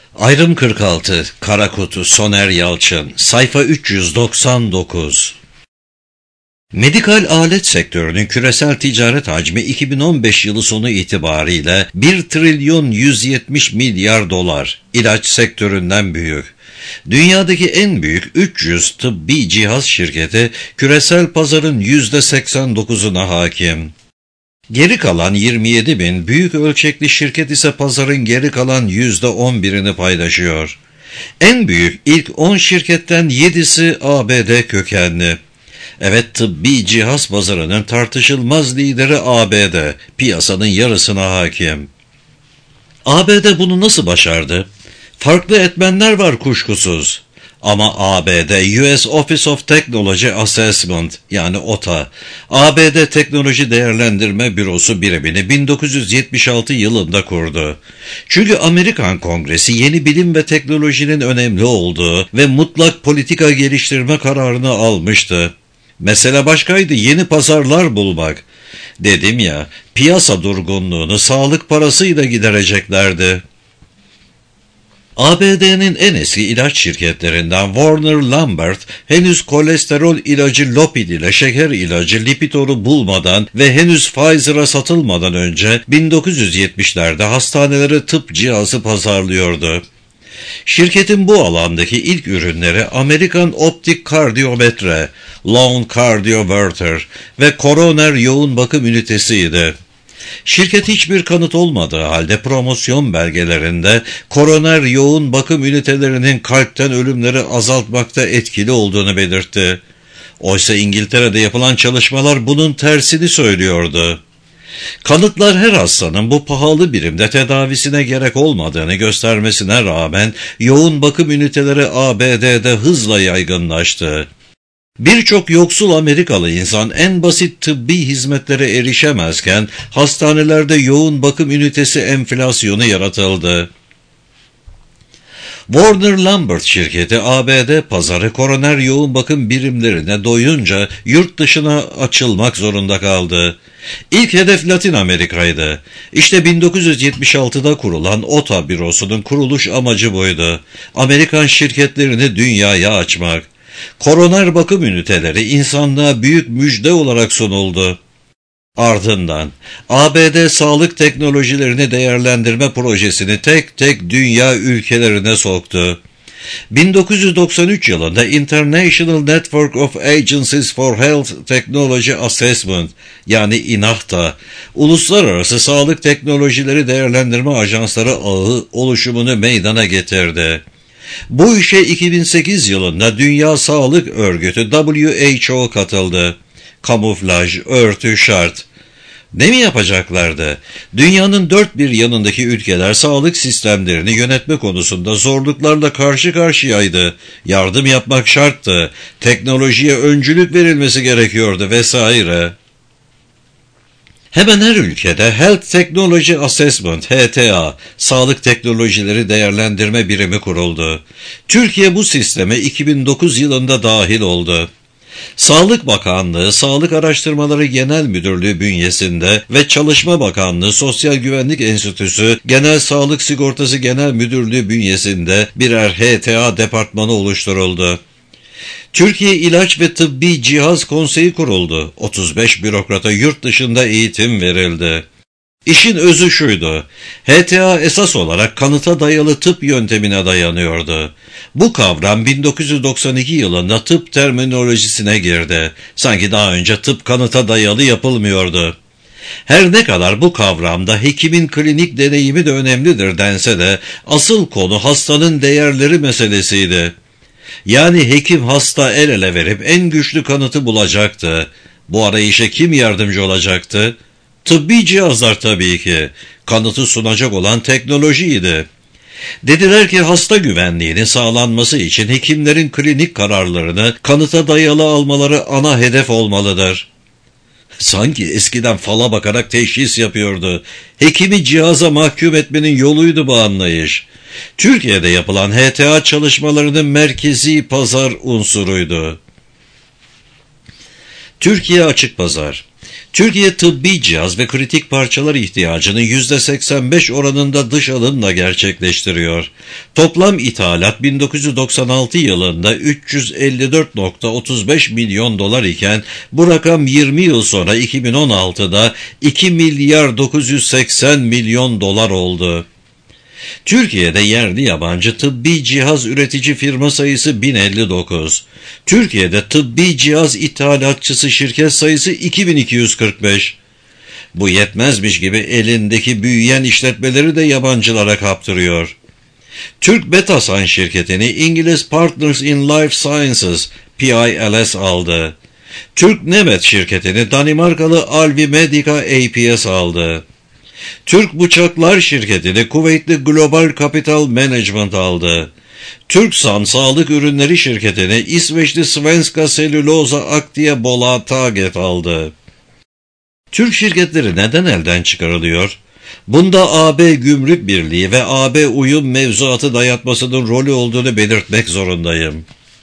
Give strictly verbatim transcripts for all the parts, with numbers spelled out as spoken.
Ayrım kırk altı, Kara Kutu, Soner Yalçın, sayfa üç yüz doksan dokuz. Medikal alet sektörünün küresel ticaret hacmi iki bin on beş yılı sonu itibariyle bir trilyon yüz yetmiş milyar dolar, ilaç sektöründen büyük. Dünyadaki en büyük üç yüz tıbbi cihaz şirketi küresel pazarın yüzde seksen dokuzuna hakim. Geri kalan yirmi yedi bin büyük ölçekli şirket ise pazarın geri kalan yüzde on birini paylaşıyor. En büyük ilk on şirketten yedisi A B D kökenli. Evet, tıbbi cihaz pazarının tartışılmaz lideri A B D, piyasanın yarısına hakim. A B D bunu nasıl başardı? Farklı etmenler var kuşkusuz. Ama A B D, U S Office of Technology Assessment yani O T A, A B D Teknoloji Değerlendirme Bürosu birimini bin dokuz yüz yetmiş altı yılında kurdu. Çünkü Amerikan Kongresi yeni bilim ve teknolojinin önemli olduğu ve mutlak politika geliştirme kararını almıştı. Mesele başkaydı, yeni pazarlar bulmak. Dedim ya, piyasa durgunluğunu sağlık parasıyla gidereceklerdi. A B D'nin en eski ilaç şirketlerinden Warner Lambert, henüz kolesterol ilacı Lopid ile şeker ilacı Lipitor'u bulmadan ve henüz Pfizer'a satılmadan önce bin dokuz yüz yetmişlerde hastanelere tıp cihazı pazarlıyordu. Şirketin bu alandaki ilk ürünleri Amerikan Optik Kardiyometre, Lung Cardioverter ve Koroner Yoğun Bakım Ünitesi'ydi. Şirket hiçbir kanıt olmadığı halde promosyon belgelerinde koroner yoğun bakım ünitelerinin kalpten ölümleri azaltmakta etkili olduğunu belirtti. Oysa İngiltere'de yapılan çalışmalar bunun tersini söylüyordu. Kanıtlar her hastanın bu pahalı birimde tedavisine gerek olmadığını göstermesine rağmen yoğun bakım üniteleri A B D'de hızla yaygınlaştı. Birçok yoksul Amerikalı insan en basit tıbbi hizmetlere erişemezken hastanelerde yoğun bakım ünitesi enflasyonu yaratıldı. Warner Lambert şirketi A B D pazarı koroner yoğun bakım birimlerine doyunca yurt dışına açılmak zorunda kaldı. İlk hedef Latin Amerika'ydı. İşte bin dokuz yüz yetmiş altıda kurulan O T A bürosunun kuruluş amacı buydu. Amerikan şirketlerini dünyaya açmak. Koroner bakım üniteleri insanlığa büyük müjde olarak sunuldu. Ardından A B D sağlık teknolojilerini değerlendirme projesini tek tek dünya ülkelerine soktu. bin dokuz yüz doksan üç yılında International Network of Agencies for Health Technology Assessment yani İNAHTA, Uluslararası Sağlık Teknolojileri Değerlendirme Ajansları ağı oluşumunu meydana getirdi. Bu işe iki bin sekiz yılında Dünya Sağlık Örgütü W H O katıldı. Kamuflaj, örtü şart. Ne mi yapacaklardı? Dünyanın dört bir yanındaki ülkeler sağlık sistemlerini yönetme konusunda zorluklarla karşı karşıyaydı. Yardım yapmak şarttı. Teknolojiye öncülük verilmesi gerekiyordu vesaire. Hemen her ülkede Health Technology Assessment, H T A, Sağlık Teknolojileri Değerlendirme Birimi kuruldu. Türkiye bu sisteme iki bin dokuz yılında dahil oldu. Sağlık Bakanlığı, Sağlık Araştırmaları Genel Müdürlüğü bünyesinde ve Çalışma Bakanlığı, Sosyal Güvenlik Enstitüsü, Genel Sağlık Sigortası Genel Müdürlüğü bünyesinde birer H T A departmanı oluşturuldu. Türkiye İlaç ve Tıbbi Cihaz Konseyi kuruldu. otuz beş bürokrata yurt dışında eğitim verildi. İşin özü şuydu. H T A esas olarak kanıta dayalı tıp yöntemine dayanıyordu. Bu kavram bin dokuz yüz doksan iki yılında tıp terminolojisine girdi. Sanki daha önce tıp kanıta dayalı yapılmıyordu. Her ne kadar bu kavramda hekimin klinik deneyimi de önemlidir dense de asıl konu hastanın değerleri meselesiydi. Yani hekim hasta el ele verip en güçlü kanıtı bulacaktı. Bu arayışa kim yardımcı olacaktı? Tıbbi cihazlar tabii ki. Kanıtı sunacak olan teknolojiydi. Dediler ki hasta güvenliğinin sağlanması için hekimlerin klinik kararlarını kanıta dayalı almaları ana hedef olmalıdır. Sanki eskiden fala bakarak teşhis yapıyordu. Hekimi cihaza mahkum etmenin yoluydu bu anlayış. Türkiye'de yapılan H T A çalışmalarının merkezi pazar unsuruydu. Türkiye açık pazar. Türkiye tıbbi cihaz ve kritik parçalar ihtiyacını yüzde seksen beş oranında dış alımla gerçekleştiriyor. Toplam ithalat bin dokuz yüz doksan altı yılında üç yüz elli dört virgül otuz beş milyon dolar iken bu rakam yirmi yıl sonra iki bin on altıda iki milyar dokuz yüz seksen milyon dolar oldu. Türkiye'de yerli yabancı tıbbi cihaz üretici firma sayısı bin elli dokuz. Türkiye'de tıbbi cihaz ithalatçısı şirket sayısı iki bin iki yüz kırk beş. Bu yetmezmiş gibi elindeki büyüyen işletmeleri de yabancılara kaptırıyor. Türk Betasan şirketini İngiliz Partners in Life Sciences P I L S aldı. Türk Nemet şirketini Danimarkalı Alvi Medica A P S aldı. Türk Bıçaklar şirketini Kuveytli Global Capital Management aldı. Türksan Sağlık Ürünleri şirketini İsveçli Svenska Cellulosa Aktia Bola Taget aldı. Türk şirketleri neden elden çıkarılıyor? Bunda A B Gümrük Birliği ve A B uyum mevzuatı dayatmasının rolü olduğunu belirtmek zorundayım.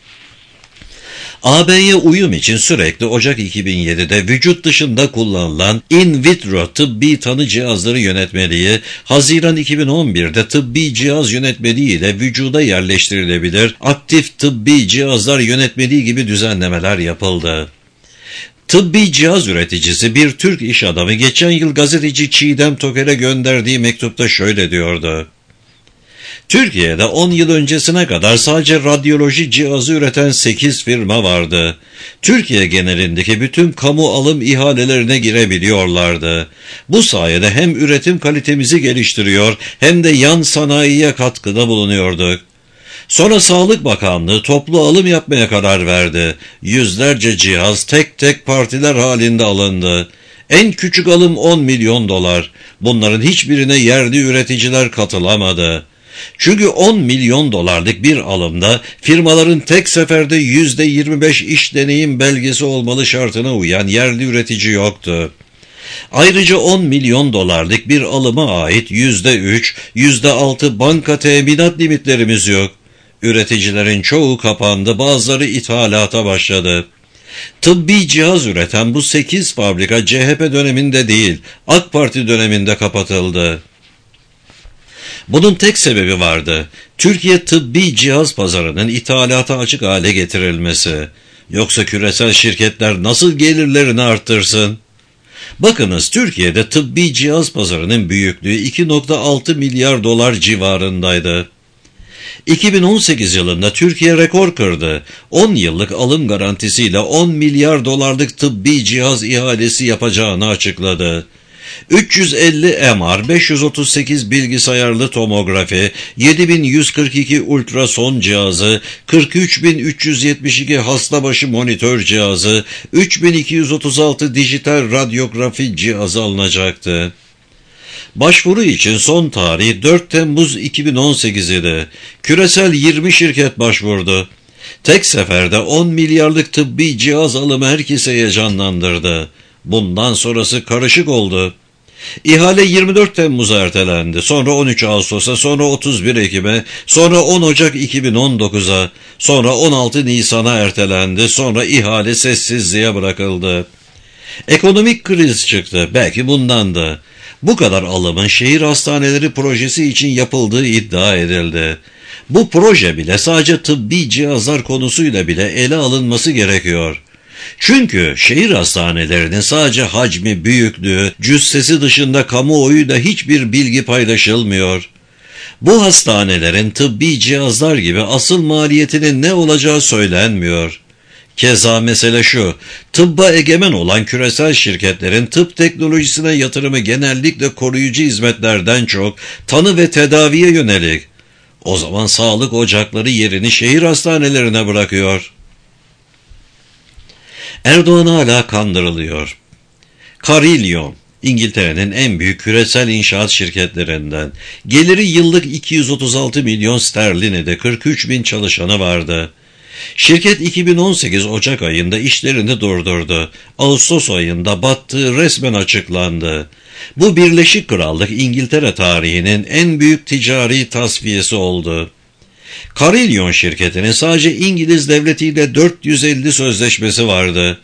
A B'ye uyum için sürekli Ocak iki bin yedide vücut dışında kullanılan in vitro tıbbi tanı cihazları yönetmeliği, Haziran iki bin on birde tıbbi cihaz yönetmeliği ile vücuda yerleştirilebilir aktif tıbbi cihazlar yönetmeliği gibi düzenlemeler yapıldı. Tıbbi cihaz üreticisi bir Türk iş adamı geçen yıl gazeteci Çiğdem Toker'e gönderdiği mektupta şöyle diyordu. Türkiye'de on yıl öncesine kadar sadece radyoloji cihazı üreten sekiz firma vardı. Türkiye genelindeki bütün kamu alım ihalelerine girebiliyorlardı. Bu sayede hem üretim kalitemizi geliştiriyor hem de yan sanayiye katkıda bulunuyorduk. Sonra Sağlık Bakanlığı toplu alım yapmaya karar verdi. Yüzlerce cihaz tek tek partiler halinde alındı. En küçük alım on milyon dolar. Bunların hiçbirine yerli üreticiler katılamadı. Çünkü on milyon dolarlık bir alımda firmaların tek seferde yüzde yirmi beş iş deneyim belgesi olmalı şartına uyan yerli üretici yoktu. Ayrıca on milyon dolarlık bir alıma ait yüzde üç, yüzde altı banka teminat limitlerimiz yok. Üreticilerin çoğu kapandı, bazıları ithalata başladı. Tıbbi cihaz üreten bu sekiz fabrika C H P döneminde değil, AK Parti döneminde kapatıldı. Bunun tek sebebi vardı. Türkiye tıbbi cihaz pazarının ithalata açık hale getirilmesi. Yoksa küresel şirketler nasıl gelirlerini arttırsın? Bakınız, Türkiye'de tıbbi cihaz pazarının büyüklüğü iki virgül altı milyar dolar civarındaydı. iki bin on sekiz yılında Türkiye rekor kırdı. on yıllık alım garantisiyle on milyar dolarlık tıbbi cihaz ihalesi yapacağını açıkladı. üç yüz elli M R, beş yüz otuz sekiz bilgisayarlı tomografi, yedi bin yüz kırk iki ultrason cihazı, kırk üç bin üç yüz yetmiş iki hasta başı monitör cihazı, üç bin iki yüz otuz altı dijital radyografi cihazı alınacaktı. Başvuru için son tarih dört Temmuz iki bin on sekiz idi. Küresel yirmi şirket başvurdu. Tek seferde on milyarlık tıbbi cihaz alımı herkesi heyecanlandırdı. Bundan sonrası karışık oldu. İhale yirmi dört Temmuz'a ertelendi. Sonra on üç Ağustos'a, sonra otuz bir Ekim'e, sonra on Ocak iki bin on dokuz'a, sonra on altı Nisan'a ertelendi. Sonra ihale sessizliğe bırakıldı. Ekonomik kriz çıktı. Belki bundan da. Bu kadar alımın şehir hastaneleri projesi için yapıldığı iddia edildi. Bu proje bile sadece tıbbi cihazlar konusuyla bile ele alınması gerekiyor. Çünkü şehir hastanelerinin sadece hacmi, büyüklüğü, cüssesi dışında kamuoyuyla hiçbir bilgi paylaşılmıyor. Bu hastanelerin tıbbi cihazlar gibi asıl maliyetinin ne olacağı söylenmiyor. Keza mesele şu, tıbba egemen olan küresel şirketlerin tıp teknolojisine yatırımı genellikle koruyucu hizmetlerden çok tanı ve tedaviye yönelik. O zaman sağlık ocakları yerini şehir hastanelerine bırakıyor. Erdoğan hala kandırılıyor. Carillion, İngiltere'nin en büyük küresel inşaat şirketlerinden. Geliri yıllık iki yüz otuz altı milyon sterlini, kırk üç bin çalışanı vardı. Şirket iki bin on sekiz Ocak ayında işlerini durdurdu. Ağustos ayında battığı resmen açıklandı. Bu Birleşik Krallık İngiltere tarihinin en büyük ticari tasfiyesi oldu. Carillion şirketinin sadece İngiliz devletiyle dört yüz elli sözleşmesi vardı.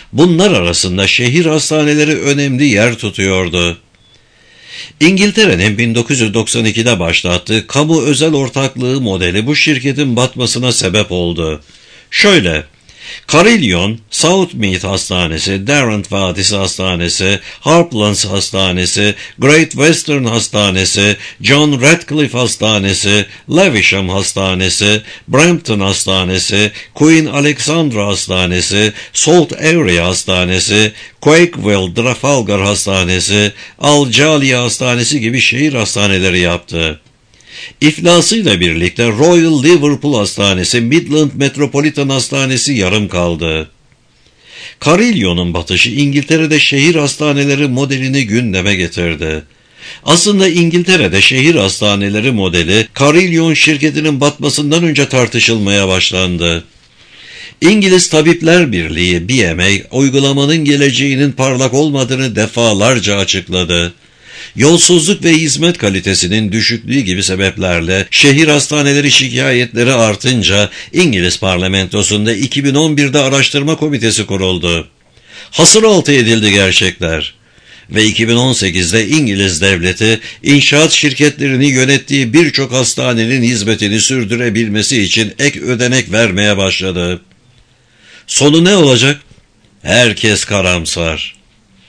Bunlar arasında şehir hastaneleri önemli yer tutuyordu. İngiltere'nin bin dokuz yüz doksan ikide başlattığı kamu özel ortaklığı modeli bu şirketin batmasına sebep oldu. Şöyle, Carillion, Southmead Hastanesi, Darrant Vadisi Hastanesi, Harplands Hastanesi, Great Western Hastanesi, John Radcliffe Hastanesi, Lewisham Hastanesi, Brampton Hastanesi, Queen Alexandra Hastanesi, Salt Area Hastanesi, Quakeville Trafalgar Hastanesi, Al Jalya Hastanesi gibi şehir hastaneleri yaptı. İflasıyla birlikte Royal Liverpool Hastanesi, Midland Metropolitan Hastanesi yarım kaldı. Carillion'un batışı İngiltere'de şehir hastaneleri modelini gündeme getirdi. Aslında İngiltere'de şehir hastaneleri modeli Carillion şirketinin batmasından önce tartışılmaya başlandı. İngiliz Tabipler Birliği B M A uygulamanın geleceğinin parlak olmadığını defalarca açıkladı. Yolsuzluk ve hizmet kalitesinin düşüklüğü gibi sebeplerle şehir hastaneleri şikayetleri artınca İngiliz parlamentosunda iki bin on birde araştırma komitesi kuruldu. Hasıraltı edildi gerçekler ve iki bin on sekizde İngiliz devleti inşaat şirketlerini yönettiği birçok hastanenin hizmetini sürdürebilmesi için ek ödenek vermeye başladı. Sonu ne olacak? Herkes karamsar.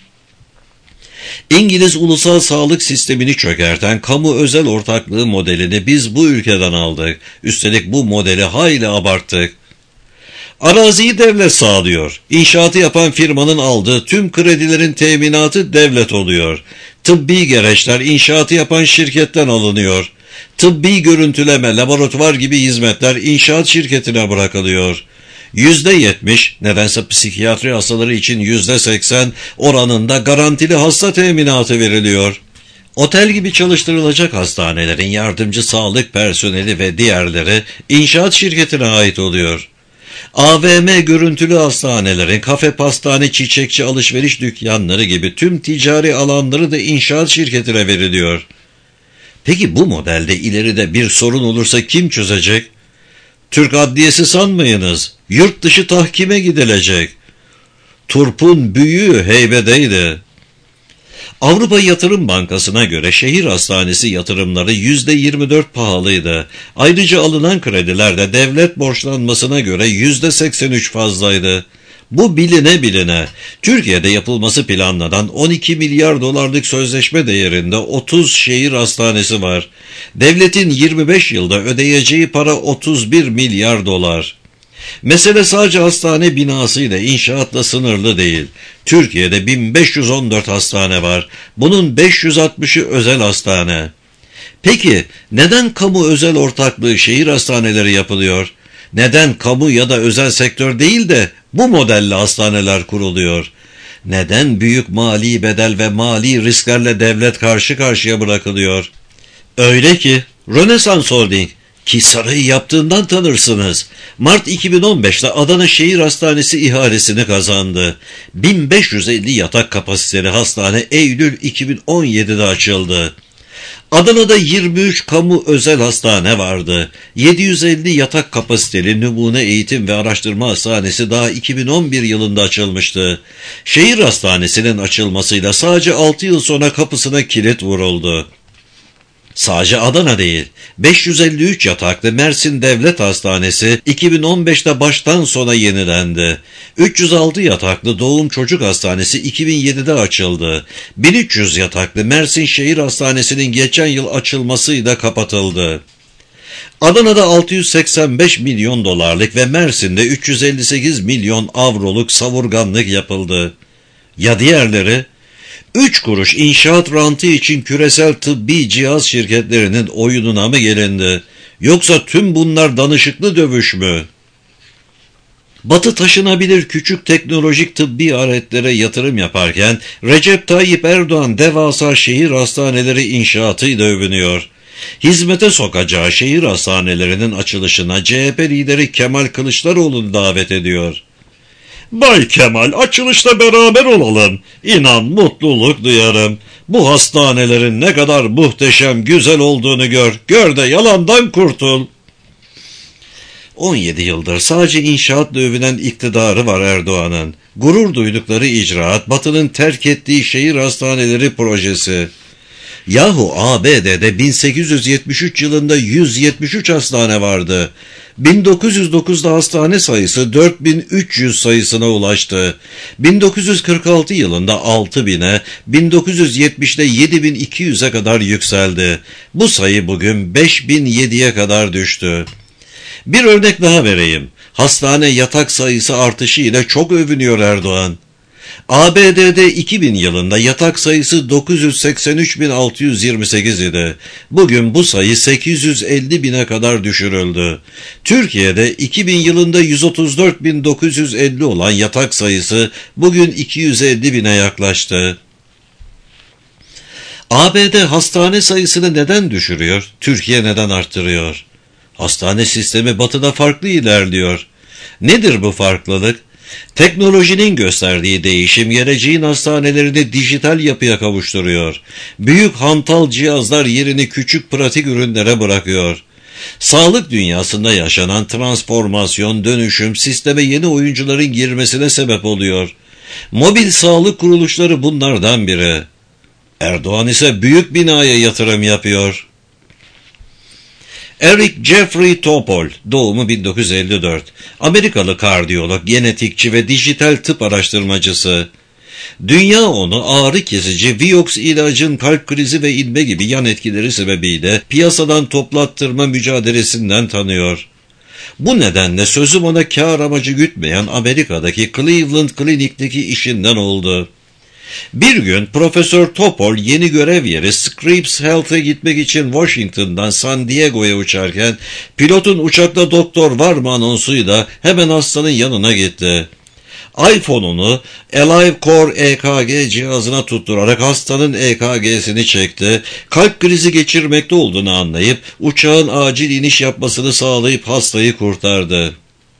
İngiliz ulusal sağlık sistemini çökerten kamu özel ortaklığı modelini biz bu ülkeden aldık. Üstelik bu modeli hayli abarttık. Araziyi devlet sağlıyor. İnşaatı yapan firmanın aldığı tüm kredilerin teminatı devlet oluyor. Tıbbi gereçler inşaatı yapan şirketten alınıyor. Tıbbi görüntüleme, laboratuvar gibi hizmetler inşaat şirketine bırakılıyor. yüzde yetmiş, nedense psikiyatri hastaları için yüzde seksen oranında garantili hasta teminatı veriliyor. Otel gibi çalıştırılacak hastanelerin yardımcı sağlık personeli ve diğerleri inşaat şirketine ait oluyor. A V M görüntülü hastanelerin, kafe, pastane, çiçekçi, alışveriş dükkanları gibi tüm ticari alanları da inşaat şirketine veriliyor. Peki bu modelde ileride bir sorun olursa kim çözecek? Türk Adliyesi sanmayınız. Yurt dışı tahkime gidilecek. Turp'un büyüğü heybedeydi. Avrupa Yatırım Bankası'na göre şehir hastanesi yatırımları yüzde yirmi dört pahalıydı. Ayrıca alınan krediler de devlet borçlanmasına göre yüzde seksen üç fazlaydı. Bu biline biline Türkiye'de yapılması planlanan on iki milyar dolarlık sözleşme değerinde otuz şehir hastanesi var. Devletin yirmi beş yılda ödeyeceği para otuz bir milyar dolar. Mesele sadece hastane binasıyla, inşaatla sınırlı değil. Türkiye'de bin beş yüz on dört hastane var. Bunun beş yüz altmışı özel hastane. Peki neden kamu özel ortaklığı şehir hastaneleri yapılıyor? Neden kamu ya da özel sektör değil de bu modelle hastaneler kuruluyor? Neden büyük mali bedel ve mali risklerle devlet karşı karşıya bırakılıyor? Öyle ki Rönesans Holding, ki sarayı yaptığından tanırsınız, Mart iki bin on beşte Adana Şehir Hastanesi ihalesini kazandı. bin beş yüz elli yatak kapasiteli hastane Eylül iki bin on yedide açıldı. Adana'da yirmi üç kamu özel hastane vardı. yedi yüz elli yatak kapasiteli numune eğitim ve araştırma hastanesi daha iki bin on bir yılında açılmıştı. Şehir hastanesinin açılmasıyla sadece altı yıl sonra kapısına kilit vuruldu. Sadece Adana değil, beş yüz elli üç yataklı Mersin Devlet Hastanesi iki bin on beşte baştan sona yenilendi. üç yüz altı yataklı Doğum Çocuk Hastanesi iki bin yedide açıldı. bin üç yüz yataklı Mersin Şehir Hastanesi'nin geçen yıl açılmasıyla kapatıldı. Adana'da altı yüz seksen beş milyon dolarlık ve Mersin'de üç yüz elli sekiz milyon avroluk savurganlık yapıldı. Ya diğerleri? Üç kuruş inşaat rantı için küresel tıbbi cihaz şirketlerinin oyununa mı gelindi? Yoksa tüm bunlar danışıklı dövüş mü? Batı taşınabilir küçük teknolojik tıbbi aletlere yatırım yaparken Recep Tayyip Erdoğan devasa şehir hastaneleri inşaatıyla övünüyor. Hizmete sokacağı şehir hastanelerinin açılışına C H P lideri Kemal Kılıçdaroğlu'nu davet ediyor. Bay Kemal, açılışta beraber olalım. İnan mutluluk duyarım. Bu hastanelerin ne kadar muhteşem, güzel olduğunu gör. Gör de yalandan kurtul. on yedi yıldır sadece inşaatla övünen iktidarı var Erdoğan'ın. Gurur duydukları icraat, Batı'nın terk ettiği şehir hastaneleri projesi. Yahu A B D'de bin sekiz yüz yetmiş üç yılında yüz yetmiş üç hastane vardı. bin dokuz yüz dokuzda hastane sayısı dört bin üç yüz sayısına ulaştı. bin dokuz yüz kırk altı yılında altı bine, bin dokuz yüz yetmişte yedi bin iki yüze kadar yükseldi. Bu sayı bugün beş bin yediye kadar düştü. Bir örnek daha vereyim. Hastane yatak sayısı artışı ile çok övünüyor Erdoğan. A B D'de iki bin yılında yatak sayısı dokuz yüz seksen üç bin altı yüz yirmi sekiz idi. Bugün bu sayı sekiz yüz elli bine kadar düşürüldü. Türkiye'de iki bin yılında yüz otuz dört bin dokuz yüz elli olan yatak sayısı bugün iki yüz elli bine yaklaştı. A B D hastane sayısını neden düşürüyor? Türkiye neden arttırıyor? Hastane sistemi Batı'da farklı ilerliyor. Nedir bu farklılık? Teknolojinin gösterdiği değişim geleceğin hastanelerini dijital yapıya kavuşturuyor. Büyük hantal cihazlar yerini küçük pratik ürünlere bırakıyor. Sağlık dünyasında yaşanan transformasyon, dönüşüm sisteme yeni oyuncuların girmesine sebep oluyor. Mobil sağlık kuruluşları bunlardan biri. Erdoğan ise büyük binaya yatırım yapıyor. Eric Jeffrey Topol, doğumu bin dokuz yüz elli dört, Amerikalı kardiyolog, genetikçi ve dijital tıp araştırmacısı. Dünya onu ağrı kesici Vioxx ilacın kalp krizi ve inme gibi yan etkileri sebebiyle piyasadan toplattırma mücadelesinden tanıyor. Bu nedenle sözüm ona kâr amacı gütmeyen Amerika'daki Cleveland Klinik'teki işinden oldu. Bir gün Profesör Topol yeni görev yeri Scripps Health'e gitmek için Washington'dan San Diego'ya uçarken pilotun uçakta doktor var mı anonsuyla hemen hastanın yanına gitti. iPhone'unu AliveCor E K G cihazına tutturarak hastanın E K G'sini çekti. Kalp krizi geçirmekte olduğunu anlayıp uçağın acil iniş yapmasını sağlayıp hastayı kurtardı.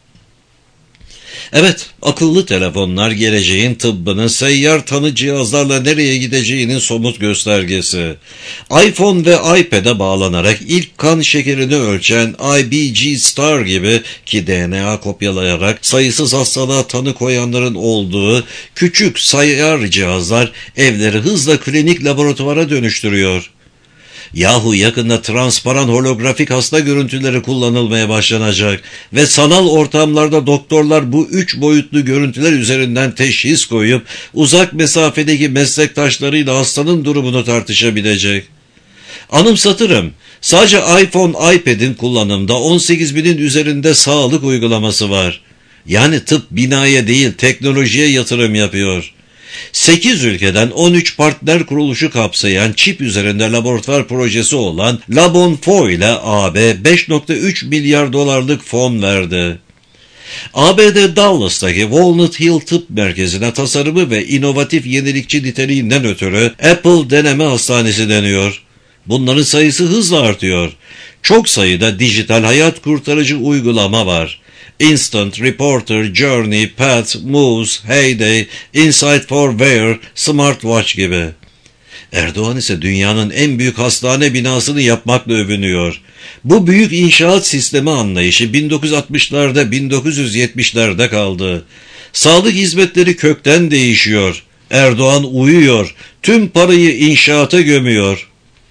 Evet, akıllı telefonlar geleceğin tıbbının seyyar tanı cihazlarla nereye gideceğinin somut göstergesi. iPhone ve iPad'e bağlanarak ilk kan şekerini ölçen I B G Star gibi ki D N A kopyalayarak sayısız hastalığa tanı koyanların olduğu küçük seyyar cihazlar evleri hızla klinik laboratuvara dönüştürüyor. Yahu yakında transparan holografik hasta görüntüleri kullanılmaya başlanacak ve sanal ortamlarda doktorlar bu üç boyutlu görüntüler üzerinden teşhis koyup uzak mesafedeki meslektaşlarıyla hastanın durumunu tartışabilecek. Anımsatırım, sadece iPhone, iPad'in kullanımda on sekiz binin üzerinde sağlık uygulaması var. Yani tıp binaya değil teknolojiye yatırım yapıyor. sekiz ülkeden on üç partner kuruluşu kapsayan çip üzerinde laboratuvar projesi olan LabonFo ile A B beş nokta üç milyar dolarlık fon verdi. A B D Dallas'taki Walnut Hill Tıp Merkezi'ne tasarımı ve inovatif yenilikçi niteliğinden ötürü Apple Deneme Hastanesi deniyor. Bunların sayısı hızla artıyor. Çok sayıda dijital hayat kurtarıcı uygulama var. Instant, Reporter, Journey, Path, Moves, Heyday, Insight for Wear, Smartwatch gibi. Erdoğan ise dünyanın en büyük hastane binasını yapmakla övünüyor. Bu büyük inşaat sistemi anlayışı bin dokuz yüz altmışlarda, bin dokuz yüz yetmişlerde kaldı. Sağlık hizmetleri kökten değişiyor. Erdoğan uyuyor. Tüm parayı inşaata gömüyor.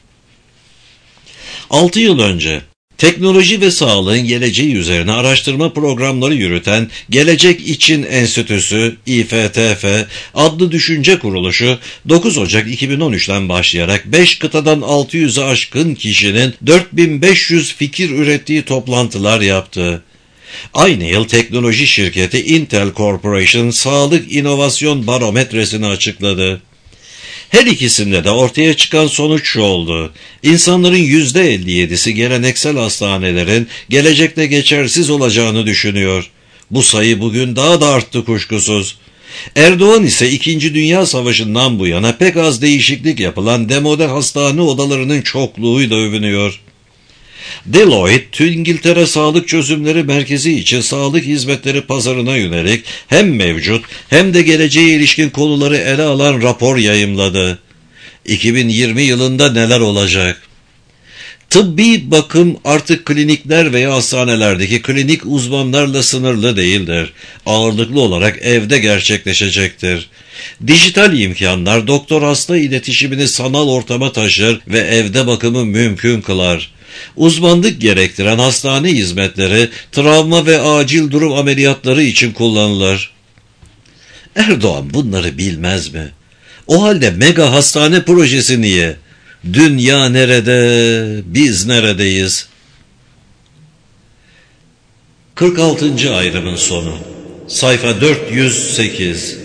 altı yıl önce teknoloji ve sağlığın geleceği üzerine araştırma programları yürüten Gelecek İçin Enstitüsü İ F T F adlı düşünce kuruluşu dokuz Ocak iki bin on üçten başlayarak beş kıtadan altı yüze aşkın kişinin dört bin beş yüz fikir ürettiği toplantılar yaptı. Aynı yıl teknoloji şirketi Intel Corporation Sağlık İnovasyon Barometresini açıkladı. Her ikisinde de ortaya çıkan sonuç şu oldu. İnsanların yüzde elli yedisi geleneksel hastanelerin gelecekte geçersiz olacağını düşünüyor. Bu sayı bugün daha da arttı kuşkusuz. Erdoğan ise İkinci Dünya Savaşı'ndan bu yana pek az değişiklik yapılan demode hastane odalarının çokluğuyla övünüyor. Deloitte, İngiltere Sağlık Çözümleri Merkezi için sağlık hizmetleri pazarına yönelik hem mevcut hem de geleceğe ilişkin konuları ele alan rapor yayımladı. iki bin yirmi yılında neler olacak? Tıbbi bakım artık klinikler veya hastanelerdeki klinik uzmanlarla sınırlı değildir. Ağırlıklı olarak evde gerçekleşecektir. Dijital imkanlar doktor hasta iletişimini sanal ortama taşır ve evde bakımı mümkün kılar. Uzmanlık gerektiren hastane hizmetleri travma ve acil durum ameliyatları için kullanılır. Erdoğan bunları bilmez mi? O halde mega hastane projesi niye? Dünya nerede, biz neredeyiz? kırk altıncı ayrımın sonu. Sayfa dört yüz sekiz.